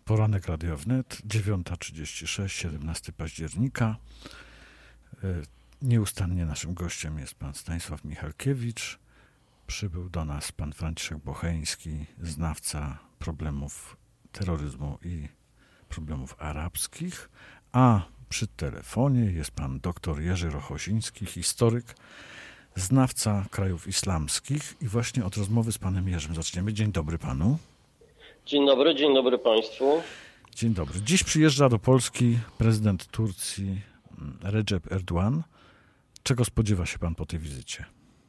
Poranek Radio Wnet, 9:36, 17 października. Nieustannie naszym gościem jest pan Stanisław Michalkiewicz. Przybył do nas pan Franciszek Bocheński, znawca problemów terroryzmu i problemów arabskich, a przy telefonie jest pan dr Jerzy Rochosiński, historyk, znawca krajów islamskich i właśnie od rozmowy z panem Jerzym zaczniemy. Dzień dobry panu. Dzień dobry Państwu. Dzień dobry. Dziś przyjeżdża do Polski prezydent Turcji Recep Erdoğan. Czego spodziewa się pan po tej wizycie?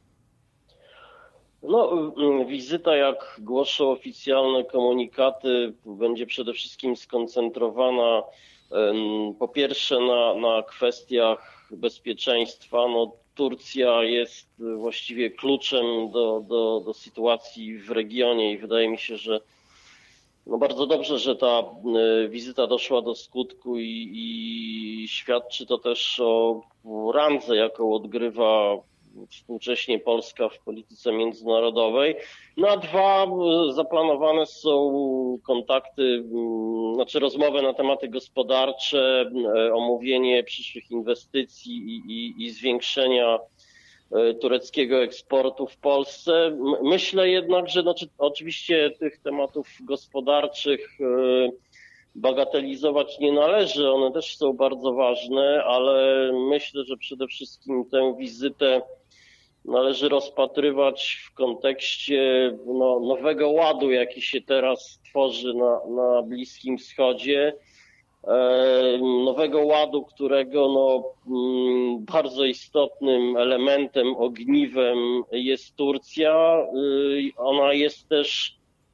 Wizyta, jak głoszą oficjalne komunikaty, będzie przede wszystkim skoncentrowana po pierwsze na kwestiach bezpieczeństwa. Turcja jest właściwie kluczem do sytuacji w regionie i wydaje mi się, że bardzo dobrze, że ta wizyta doszła do skutku i świadczy to też o randze, jaką odgrywa współcześnie Polska w polityce międzynarodowej. A dwa, zaplanowane są kontakty, rozmowy na tematy gospodarcze, omówienie przyszłych inwestycji i zwiększenia tureckiego eksportu w Polsce. Myślę jednak, że oczywiście tych tematów gospodarczych bagatelizować nie należy, one też są bardzo ważne, ale myślę, że przede wszystkim tę wizytę należy rozpatrywać w kontekście nowego ładu, jaki się teraz tworzy na Bliskim Wschodzie. Nowego ładu, którego bardzo istotnym elementem, ogniwem jest Turcja. Ona jest też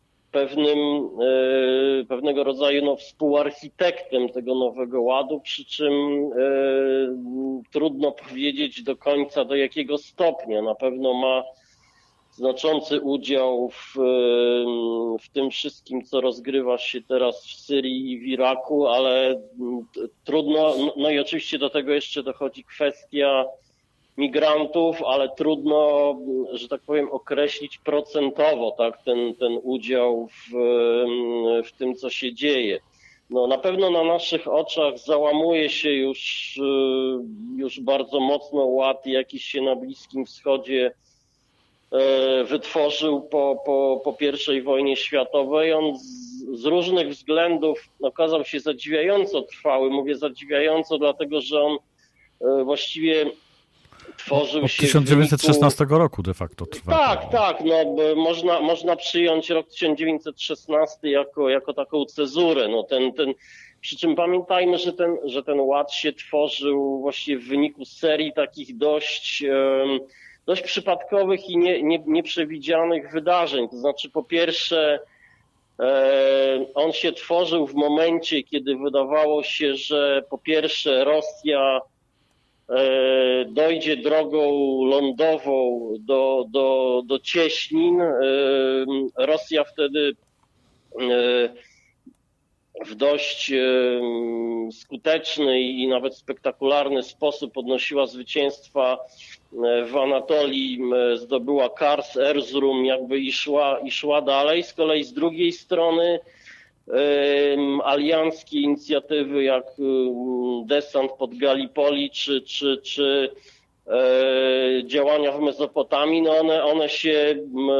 pewnego rodzaju współarchitektem tego nowego ładu, przy czym trudno powiedzieć do końca do jakiego stopnia. Na pewno ma znaczący udział w tym wszystkim, co rozgrywa się teraz w Syrii i w Iraku, ale trudno, i oczywiście do tego jeszcze dochodzi kwestia migrantów, ale trudno, że tak powiem, określić procentowo ten udział w tym, co się dzieje. Na pewno na naszych oczach załamuje się już bardzo mocno ład, jaki się na Bliskim Wschodzie wytworzył po I wojnie światowej. On z różnych względów okazał się zadziwiająco trwały. Mówię zadziwiająco, dlatego że on właściwie tworzył się od 1916 roku de facto trwa. Tak. Można przyjąć rok 1916 jako taką cezurę. Przy czym pamiętajmy, że ten ład się tworzył właściwie w wyniku serii takich dość przypadkowych i nieprzewidzianych wydarzeń. To znaczy, po pierwsze, on się tworzył w momencie, kiedy wydawało się, że po pierwsze Rosja dojdzie drogą lądową do Cieśnin. Rosja wtedy w dość skuteczny i nawet spektakularny sposób odnosiła zwycięstwa w Anatolii, zdobyła Kars, Erzurum, i szła dalej. Z kolei z drugiej strony alianckie inicjatywy jak desant pod Gallipoli czy działania w Mezopotamii, one się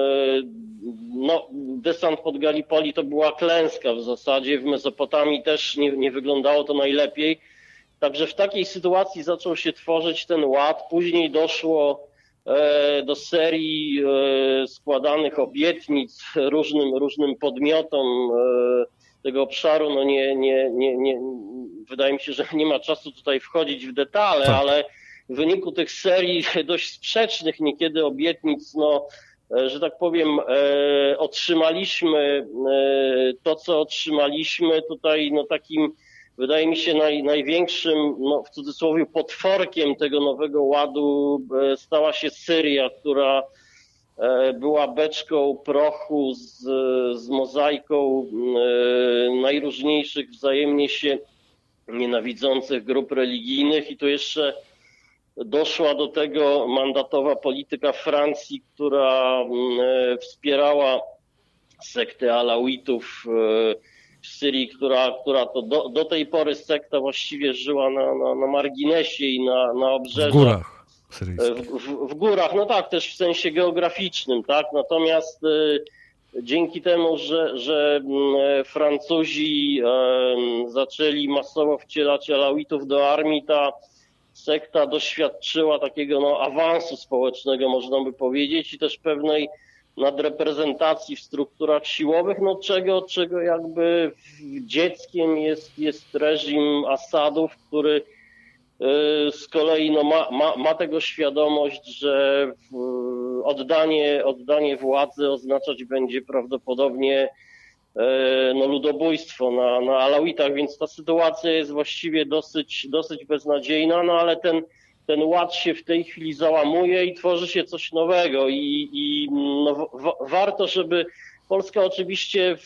desant pod Gallipoli to była klęska w zasadzie, w Mezopotamii też nie wyglądało to najlepiej. Także w takiej sytuacji zaczął się tworzyć ten ład. Później doszło do serii składanych obietnic różnym podmiotom tego obszaru. Wydaje mi się, że nie ma czasu tutaj wchodzić w detale, ale w wyniku tych serii dość sprzecznych niekiedy obietnic, że tak powiem, otrzymaliśmy to, co otrzymaliśmy. Tutaj takim, wydaje mi się, największym, w cudzysłowie, potworkiem tego nowego ładu stała się Syria, która była beczką prochu z mozaiką najróżniejszych wzajemnie się nienawidzących grup religijnych i tu jeszcze doszła do tego mandatowa polityka Francji, która wspierała sektę alawitów w Syrii, która to do tej pory sekta właściwie żyła na marginesie i na obrzeżach. W górach syryjskich. W górach, no tak, też w sensie geograficznym, tak. Natomiast dzięki temu, że Francuzi zaczęli masowo wcielać alawitów do armii, ta sekta doświadczyła takiego awansu społecznego, można by powiedzieć, i też pewnej nadreprezentacji w strukturach siłowych, czego jakby dzieckiem jest reżim Asadów, który z kolei ma tego świadomość, że oddanie władzy oznaczać będzie prawdopodobnie ludobójstwo na Alawitach, więc ta sytuacja jest właściwie dosyć beznadziejna, ale ten ład się w tej chwili załamuje i tworzy się coś nowego i warto, żeby Polska oczywiście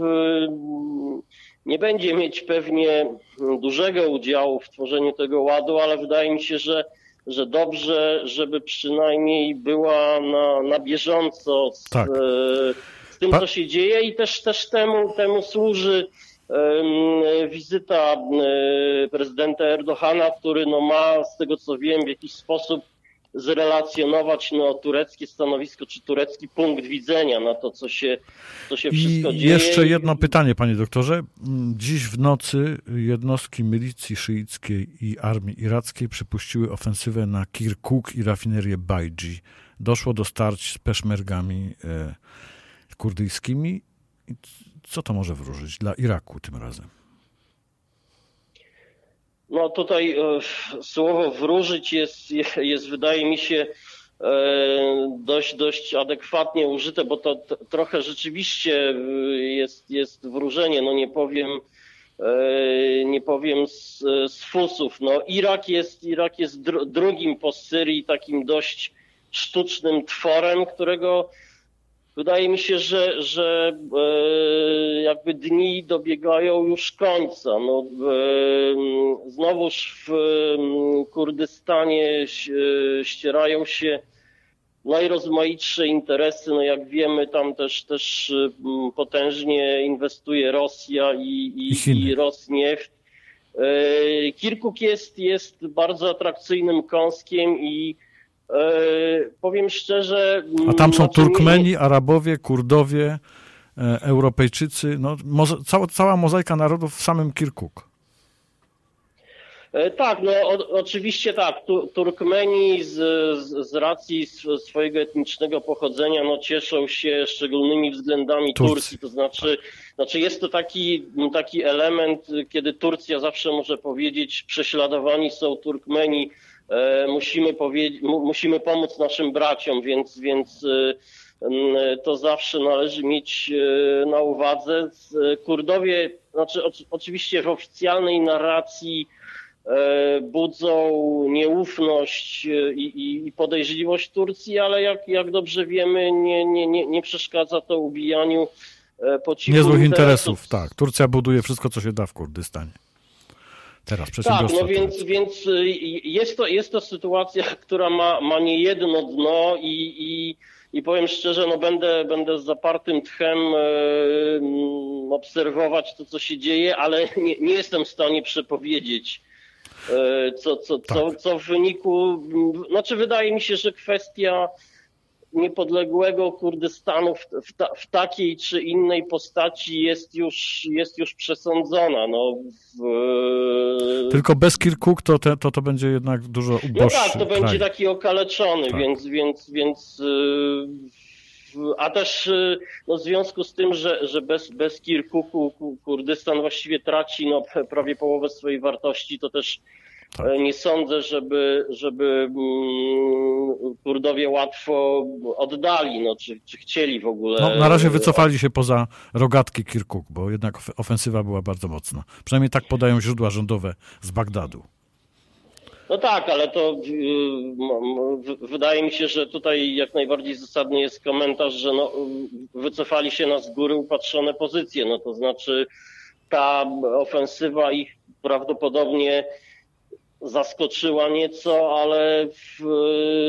nie będzie mieć pewnie dużego udziału w tworzeniu tego ładu, ale wydaje mi się, że dobrze, żeby przynajmniej była na bieżąco z tym, co się dzieje, i też temu służy wizyta prezydenta Erdogana, który ma, z tego co wiem, w jakiś sposób zrelacjonować tureckie stanowisko czy turecki punkt widzenia na to, co się wszystko dzieje. Jeszcze jedno pytanie, panie doktorze. Dziś w nocy jednostki milicji szyickiej i armii irackiej przypuściły ofensywę na Kirkuk i rafinerię Bajdzi. Doszło do starć z peszmergami kurdyjskimi. Co to może wróżyć dla Iraku tym razem? No tutaj słowo wróżyć jest wydaje mi się dość adekwatnie użyte, bo to trochę rzeczywiście jest wróżenie, nie powiem z fusów. Irak jest drugim po Syrii takim dość sztucznym tworem, którego wydaje mi się, że jakby dni dobiegają już końca. Znowuż w Kurdystanie ścierają się najrozmaitsze interesy. Jak wiemy, tam też potężnie inwestuje Rosja i Rosneft. Kirkuk jest bardzo atrakcyjnym kąskiem i powiem szczerze... A tam są Turkmeni, Arabowie, Kurdowie, Europejczycy, cała mozaika narodów w samym Kirkuk. Tak, oczywiście tak. Turkmeni z racji swojego etnicznego pochodzenia cieszą się szczególnymi względami Turcji. To znaczy jest to taki element, kiedy Turcja zawsze może powiedzieć, prześladowani są Turkmeni, musimy pomóc naszym braciom, więc to zawsze należy mieć na uwadze. Kurdowie, oczywiście w oficjalnej narracji budzą nieufność i podejrzliwość Turcji, ale jak dobrze wiemy, nie przeszkadza to ubijaniu po cichu niezłych interesów. Tak, Turcja buduje wszystko, co się da w Kurdystanie. Teraz przedsiębiorstwa. Tak, więc jest to sytuacja, która ma niejedno dno i powiem szczerze, będę z zapartym tchem obserwować to, co się dzieje, ale nie jestem w stanie przepowiedzieć, co w wyniku... wydaje mi się, że kwestia niepodległego Kurdystanu w takiej czy innej postaci jest już przesądzona. Tylko bez Kirkuk to będzie jednak dużo uboższy to kraj. będzie taki okaleczony, tak. więc a też w związku z tym, że bez Kirkuku Kurdystan właściwie traci prawie połowę swojej wartości, to też nie sądzę, żeby Kurdowie łatwo oddali, czy chcieli w ogóle. Na razie wycofali się poza rogatki Kirkuk, bo jednak ofensywa była bardzo mocna. Przynajmniej tak podają źródła rządowe z Bagdadu. Tak, ale to wydaje mi się, że tutaj jak najbardziej zasadny jest komentarz, że wycofali się na z góry upatrzone pozycje. To znaczy ta ofensywa ich prawdopodobnie zaskoczyła nieco, ale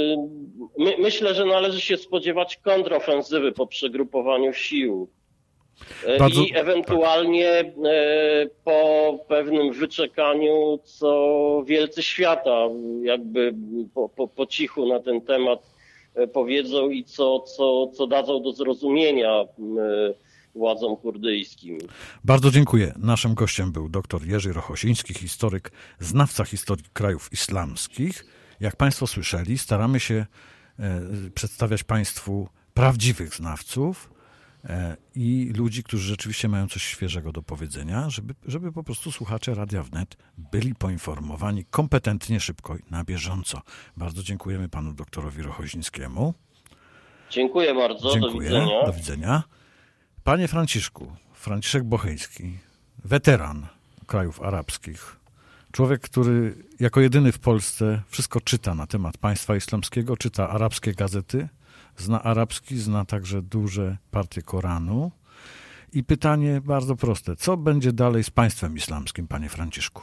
myślę, że należy się spodziewać kontrofensywy po przegrupowaniu sił. I ewentualnie po pewnym wyczekaniu, co wielcy świata jakby po cichu na ten temat powiedzą i co dadzą do zrozumienia władzom kurdyjskim. Bardzo dziękuję. Naszym gościem był dr Jerzy Rochosiński, historyk, znawca historii krajów islamskich. Jak Państwo słyszeli, staramy się przedstawiać Państwu prawdziwych znawców i ludzi, którzy rzeczywiście mają coś świeżego do powiedzenia, żeby po prostu słuchacze Radia Wnet byli poinformowani kompetentnie, szybko i na bieżąco. Bardzo dziękujemy panu doktorowi Rochosińskiemu. Dziękuję bardzo. Dziękuję. Do widzenia. Panie Franciszku, Franciszek Bocheński, weteran krajów arabskich, człowiek, który jako jedyny w Polsce wszystko czyta na temat państwa islamskiego, czyta arabskie gazety, zna arabski, zna także duże partie Koranu. I pytanie bardzo proste. Co będzie dalej z państwem islamskim, panie Franciszku?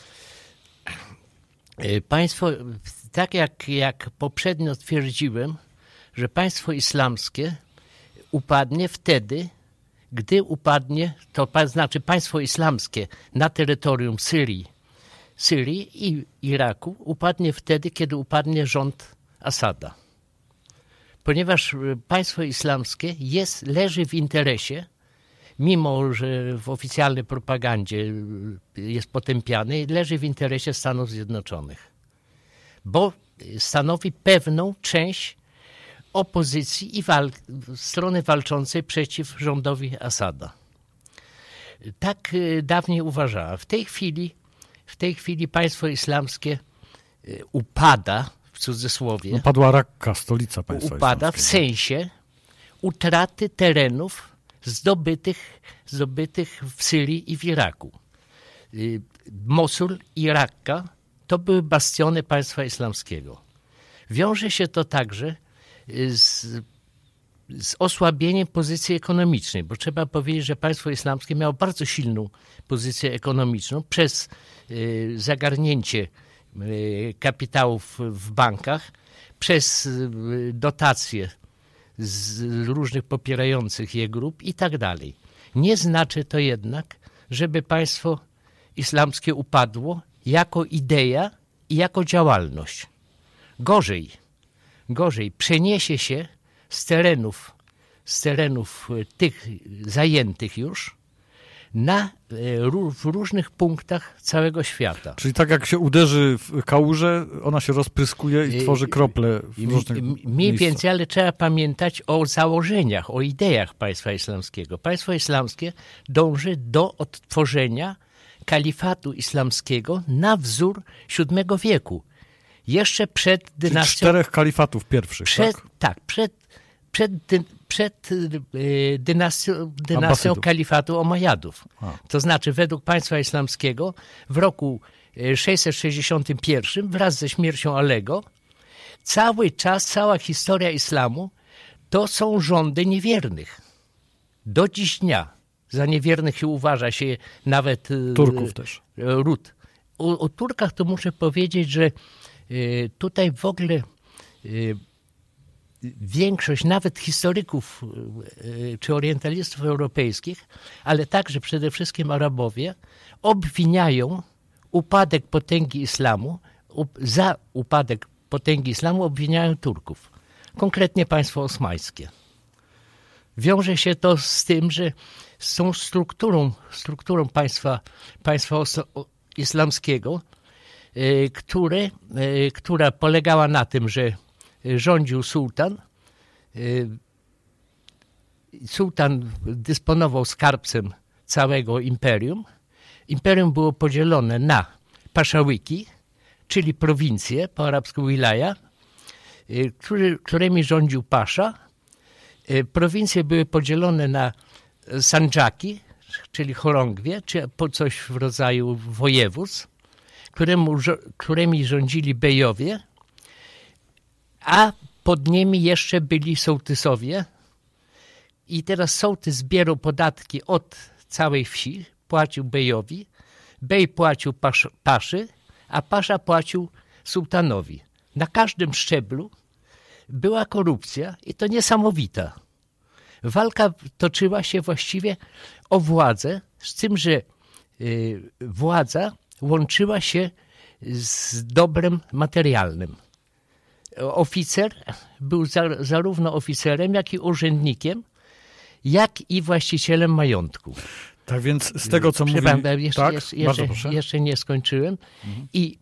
Państwo, tak jak poprzednio twierdziłem, że państwo islamskie upadnie wtedy, gdy upadnie, to znaczy państwo islamskie na terytorium Syrii i Iraku upadnie wtedy, kiedy upadnie rząd Asada. Ponieważ państwo islamskie leży w interesie, mimo że w oficjalnej propagandzie jest potępiane, leży w interesie Stanów Zjednoczonych, bo stanowi pewną część opozycji i strony walczącej przeciw rządowi Asada. Tak dawniej uważała. W tej chwili państwo islamskie upada, w cudzysłowie. Upadła Rakka, stolica państwa upada islamskiego. W sensie utraty terenów zdobytych w Syrii i w Iraku. Mosul i Rakka to były bastiony państwa islamskiego. Wiąże się to także z osłabieniem pozycji ekonomicznej, bo trzeba powiedzieć, że państwo islamskie miało bardzo silną pozycję ekonomiczną przez zagarnięcie kapitałów w bankach, przez dotacje z różnych popierających je grup i tak dalej. Nie znaczy to jednak, żeby państwo islamskie upadło jako idea i jako działalność. Gorzej, przeniesie się z terenów tych zajętych już w różnych punktach całego świata. Czyli tak jak się uderzy w kałużę, ona się rozpryskuje i tworzy krople w różnych Mniej więcej, ale trzeba pamiętać o założeniach, o ideach państwa islamskiego. Państwo islamskie dąży do odtworzenia kalifatu islamskiego na wzór VII wieku. Jeszcze przed dynastią... 4 kalifatów pierwszych, tak? Przed dynastią kalifatu Omajadów. To znaczy według państwa islamskiego w roku 661 wraz ze śmiercią Alego cała historia islamu to są rządy niewiernych. Do dziś dnia. Za niewiernych uważa się nawet Turków też. Ród. O Turkach to muszę powiedzieć, że tutaj w ogóle większość nawet historyków czy orientalistów europejskich, ale także przede wszystkim Arabowie, obwiniają upadek potęgi islamu, za upadek potęgi islamu obwiniają Turków, konkretnie państwo osmańskie. Wiąże się to z tym, że z tą strukturą państwa islamskiego, która polegała na tym, że rządził sułtan. Sułtan dysponował skarbcem całego imperium. Imperium było podzielone na paszałiki, czyli prowincje, po arabsku wilaja, którymi rządził pasza. Prowincje były podzielone na sandżaki, czyli chorągwie, czy po coś w rodzaju województw, którymi rządzili bejowie, a pod nimi jeszcze byli sołtysowie. I teraz sołtys zbierał podatki od całej wsi, płacił bejowi, bej płacił paszy, a pasza płacił sułtanowi. Na każdym szczeblu była korupcja i to niesamowita. Walka toczyła się właściwie o władzę, z tym, że władza łączyła się z dobrem materialnym. Oficer był zarówno oficerem, jak i urzędnikiem, jak i właścicielem majątku. Tak więc z tego, co mówi... Jeszcze nie skończyłem. I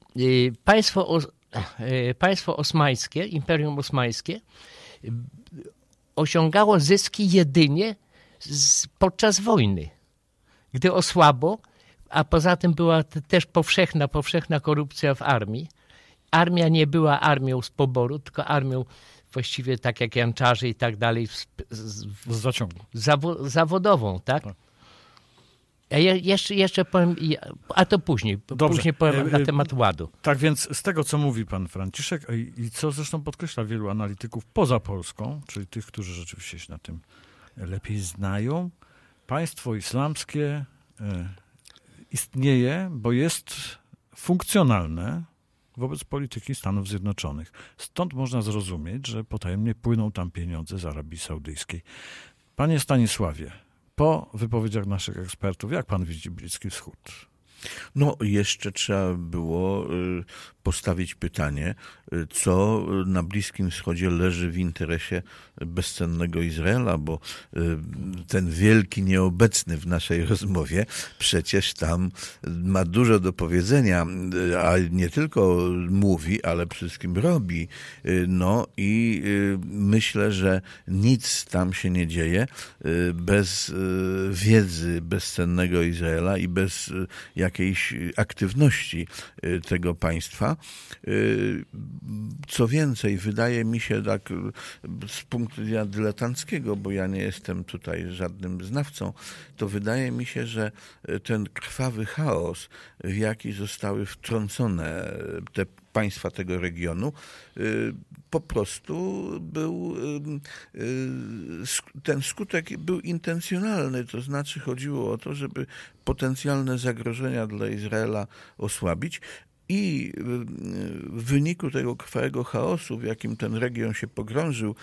państwo osmańskie, Imperium Osmańskie osiągało zyski jedynie podczas wojny. Gdy osłabło, a poza tym była też powszechna korupcja w armii. Armia nie była armią z poboru, tylko armią właściwie tak jak janczarze i tak dalej. Z zaciągu. Zawodową, tak? Ja jeszcze powiem, a to później. Dobrze. Później powiem na temat ładu. Tak więc z tego, co mówi pan Franciszek i co zresztą podkreśla wielu analityków poza Polską, czyli tych, którzy rzeczywiście się na tym lepiej znają, państwo islamskie istnieje, bo jest funkcjonalne wobec polityki Stanów Zjednoczonych. Stąd można zrozumieć, że potajemnie płyną tam pieniądze z Arabii Saudyjskiej. Panie Stanisławie, po wypowiedziach naszych ekspertów, jak pan widzi Bliski Wschód? No, jeszcze trzeba było postawić pytanie, co na Bliskim Wschodzie leży w interesie bezcennego Izraela, bo ten wielki nieobecny w naszej rozmowie przecież tam ma dużo do powiedzenia, a nie tylko mówi, ale przede wszystkim robi. No i myślę, że nic tam się nie dzieje bez wiedzy bezcennego Izraela i bez jakiejś aktywności tego państwa. Co więcej, wydaje mi się tak z punktu widzenia dyletanckiego, bo ja nie jestem tutaj żadnym znawcą, to wydaje mi się, że ten krwawy chaos, w jaki zostały wtrącone te państwa tego regionu, po prostu był, ten skutek był intencjonalny, to znaczy chodziło o to, żeby potencjalne zagrożenia dla Izraela osłabić. I w wyniku tego krwawego chaosu, w jakim ten region się pogrążył,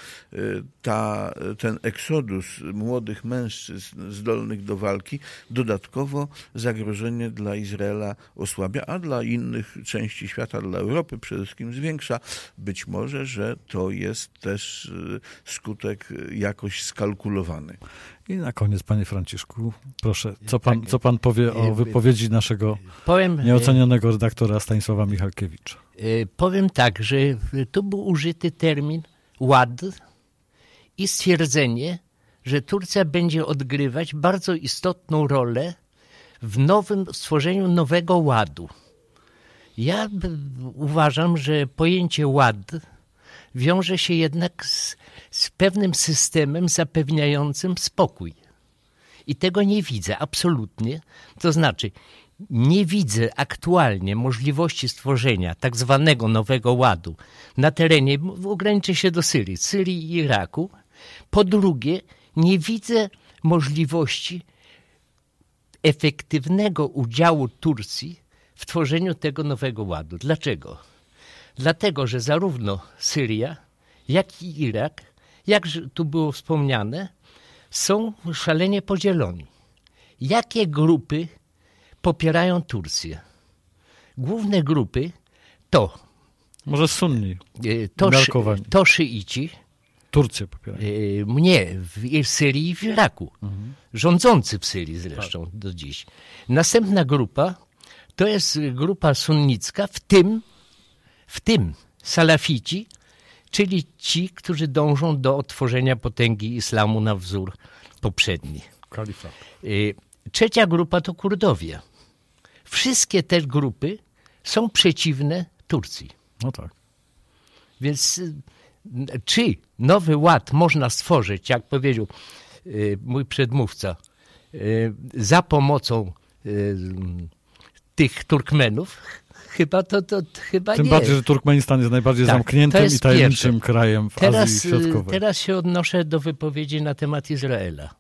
ten eksodus młodych mężczyzn zdolnych do walki, dodatkowo zagrożenie dla Izraela osłabia, a dla innych części świata, dla Europy przede wszystkim zwiększa. Być może, że to jest też skutek jakoś skalkulowany. I na koniec, panie Franciszku, proszę, co pan powie o wypowiedzi naszego nieocenionego redaktora Stanisława Michalkiewicza? Powiem tak, że tu był użyty termin ład i stwierdzenie, że Turcja będzie odgrywać bardzo istotną rolę w stworzeniu nowego ładu. Ja uważam, że pojęcie ład wiąże się jednak z pewnym systemem zapewniającym spokój. I tego nie widzę absolutnie. To znaczy, nie widzę aktualnie możliwości stworzenia tak zwanego nowego ładu na terenie, ograniczę się do Syrii i Iraku. Po drugie, nie widzę możliwości efektywnego udziału Turcji w tworzeniu tego nowego ładu. Dlaczego? Dlatego, że zarówno Syria, jak i Irak, jak tu było wspomniane, są szalenie podzieloni. Jakie grupy popierają Turcję? Główne grupy to... Może sunni, to szyici. Turcję popierają. Nie, w Syrii i w Iraku. Rządzący w Syrii zresztą do dziś. Następna grupa to jest grupa sunnicka, w tym salafici, czyli ci, którzy dążą do odtworzenia potęgi islamu na wzór poprzedni. Kalifat. Trzecia grupa to Kurdowie. Wszystkie te grupy są przeciwne Turcji. No tak. Więc czy nowy ład można stworzyć, jak powiedział mój przedmówca, za pomocą tych Turkmenów? Chyba chyba Tym nie. bardziej, że Turkmenistan jest najbardziej zamkniętym i tajemniczym krajem w Azji Środkowej. Teraz się odnoszę do wypowiedzi na temat Izraela.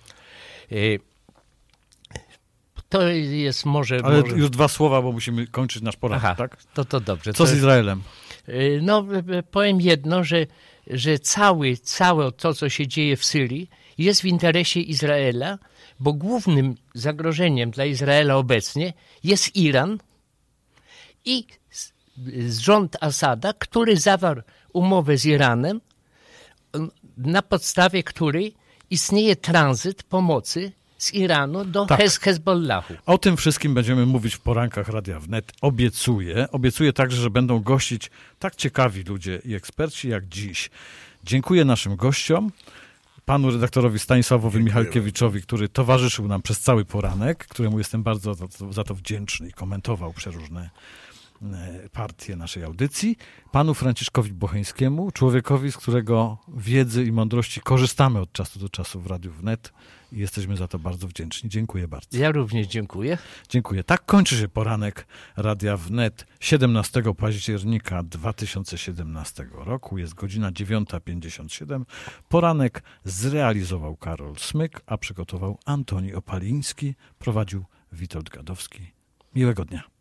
To jest może... Ale już dwa słowa, bo musimy kończyć nasz poranek, tak? To dobrze. Co z Izraelem? No, powiem jedno, że całe to, co się dzieje w Syrii, jest w interesie Izraela, bo głównym zagrożeniem dla Izraela obecnie jest Iran i rząd Asada, który zawarł umowę z Iranem, na podstawie której istnieje tranzyt pomocy z Iranu do Hezbollahu. O tym wszystkim będziemy mówić w porankach Radia Wnet. Obiecuję także, że będą gościć tak ciekawi ludzie i eksperci jak dziś. Dziękuję naszym gościom, panu redaktorowi Stanisławowi Michalkiewiczowi, który towarzyszył nam przez cały poranek, któremu jestem bardzo za to wdzięczny i komentował przeróżne partie naszej audycji, panu Franciszkowi Bocheńskiemu, człowiekowi, z którego wiedzy i mądrości korzystamy od czasu do czasu w Radiu Wnet i jesteśmy za to bardzo wdzięczni. Dziękuję bardzo. Ja również dziękuję. Dziękuję. Tak kończy się poranek Radia Wnet 17 października 2017 roku. Jest godzina 9:57. Poranek zrealizował Karol Smyk, a przygotował Antoni Opaliński, prowadził Witold Gadowski. Miłego dnia.